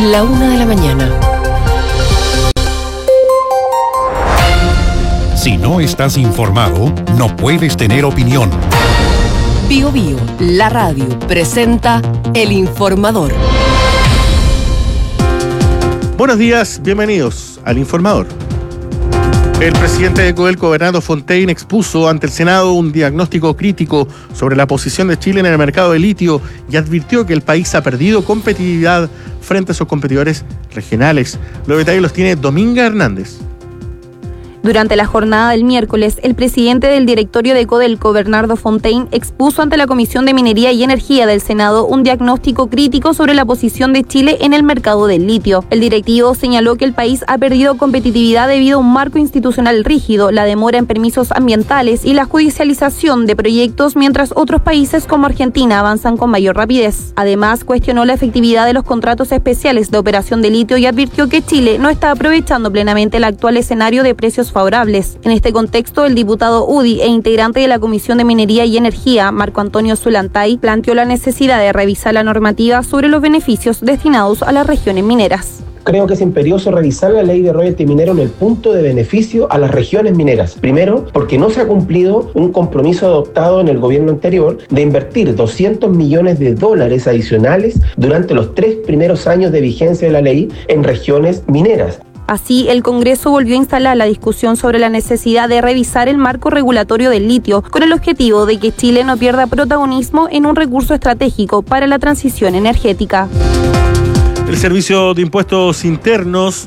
1:00 a.m. Si no estás informado, no puedes tener opinión. Bío Bío, la radio, presenta El Informador. Buenos días, bienvenidos al Informador. El presidente de Codelco, Bernardo Fontaine, expuso ante el Senado un diagnóstico crítico sobre la posición de Chile en el mercado de litio y advirtió que el país ha perdido competitividad frente a sus competidores regionales. Los detalles los tiene Dominga Hernández. Durante la jornada del miércoles, el presidente del directorio de Codelco, Bernardo Fontaine, expuso ante la Comisión de Minería y Energía del Senado un diagnóstico crítico sobre la posición de Chile en el mercado del litio. El directivo señaló que el país ha perdido competitividad debido a un marco institucional rígido, la demora en permisos ambientales y la judicialización de proyectos, mientras otros países como Argentina avanzan con mayor rapidez. Además, cuestionó la efectividad de los contratos especiales de operación de litio y advirtió que Chile no está aprovechando plenamente el actual escenario de precios favorables. En este contexto, el diputado UDI e integrante de la Comisión de Minería y Energía, Marco Antonio Zulantay, planteó la necesidad de revisar la normativa sobre los beneficios destinados a las regiones mineras. Creo que es imperioso revisar la ley de royalty minero en el punto de beneficio a las regiones mineras. Primero, porque no se ha cumplido un compromiso adoptado en el gobierno anterior de invertir $200 millones adicionales durante los 3 primeros años de vigencia de la ley en regiones mineras. Así, el Congreso volvió a instalar la discusión sobre la necesidad de revisar el marco regulatorio del litio, con el objetivo de que Chile no pierda protagonismo en un recurso estratégico para la transición energética. El Servicio de Impuestos Internos,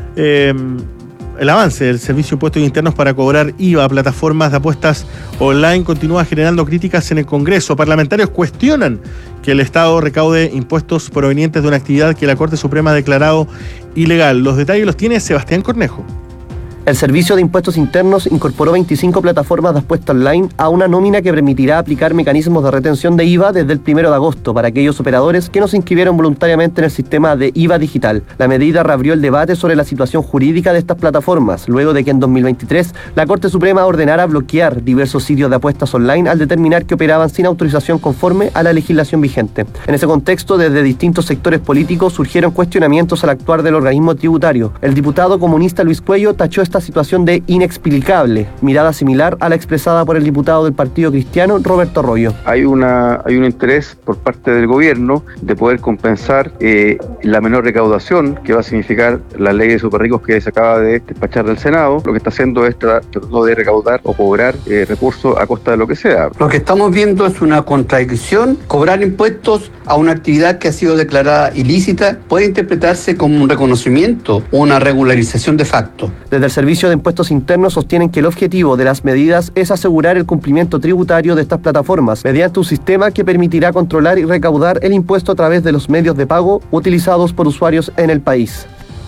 el avance del Servicio de Impuestos Internos para cobrar IVA a plataformas de apuestas online continúa generando críticas en el Congreso. Parlamentarios cuestionan que el Estado recaude impuestos provenientes de una actividad que la Corte Suprema ha declarado ilegal. Los detalles los tiene Sebastián Cornejo. El Servicio de Impuestos Internos incorporó 25 plataformas de apuesta online a una nómina que permitirá aplicar mecanismos de retención de IVA desde el 1 de agosto para aquellos operadores que no se inscribieron voluntariamente en el sistema de IVA digital. La medida reabrió el debate sobre la situación jurídica de estas plataformas, luego de que en 2023 la Corte Suprema ordenara bloquear diversos sitios de apuestas online al determinar que operaban sin autorización conforme a la legislación vigente. En ese contexto, desde distintos sectores políticos surgieron cuestionamientos al actuar del organismo tributario. El diputado comunista Luis Cuello tachó esta situación de inexplicable, mirada similar a la expresada por el diputado del Partido Cristiano, Roberto Arroyo. Hay un interés por parte del gobierno de poder compensar la menor recaudación que va a significar la ley de superricos que se acaba de despachar del Senado. Lo que está haciendo es tratando de recaudar o cobrar recursos a costa de lo que sea. Lo que estamos viendo es una contradicción. Cobrar impuestos a una actividad que ha sido declarada ilícita puede interpretarse como un reconocimiento o una regularización de facto. Desde el Servicio de Impuestos Internos sostienen que el objetivo de las medidas es asegurar el cumplimiento tributario de estas plataformas mediante un sistema que permitirá controlar y recaudar el impuesto a través de los medios de pago utilizados por usuarios en el país.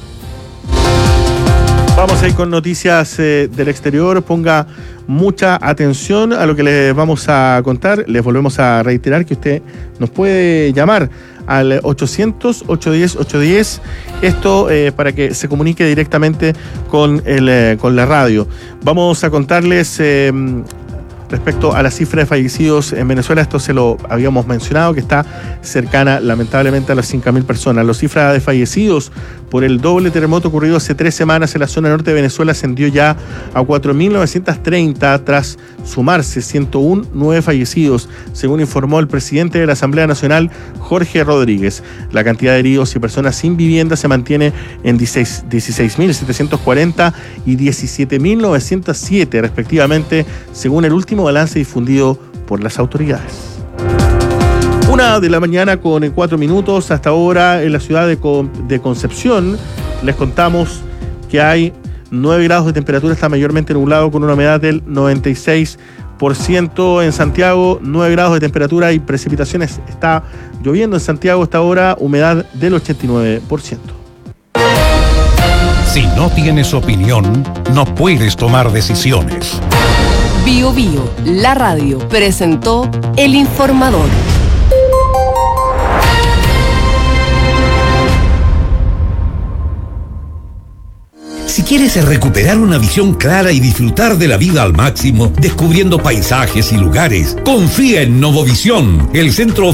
Vamos a ir con noticias del exterior. Ponga mucha atención a lo que les vamos a contar. Les volvemos a reiterar que usted nos puede llamar al 800-810-810. Esto para que se comunique directamente con la radio. Vamos a contarles respecto a la cifra de fallecidos en Venezuela. Esto se lo habíamos mencionado, que está cercana lamentablemente a las 5.000 personas. La cifra de fallecidos por el doble terremoto ocurrido hace 3 semanas en la zona norte de Venezuela ascendió ya a 4.930 tras sumarse 101 nueve fallecidos, según informó el presidente de la Asamblea Nacional, Jorge Rodríguez. La cantidad de heridos y personas sin vivienda se mantiene en 16.740 y 17.907 respectivamente, según el último balance difundido por las autoridades. 1:00 a.m. con 4 minutos. Hasta ahora en la ciudad de Concepción les contamos que hay 9 grados de temperatura, está mayormente nublado con una humedad del 96%. En Santiago, 9 grados de temperatura y precipitaciones. Está lloviendo en Santiago hasta ahora, humedad del 89%. Si no tienes opinión, no puedes tomar decisiones. Bío Bío, la radio, presentó El Informador. Si quieres recuperar una visión clara y disfrutar de la vida al máximo, descubriendo paisajes y lugares, confía en Novovisión, el centro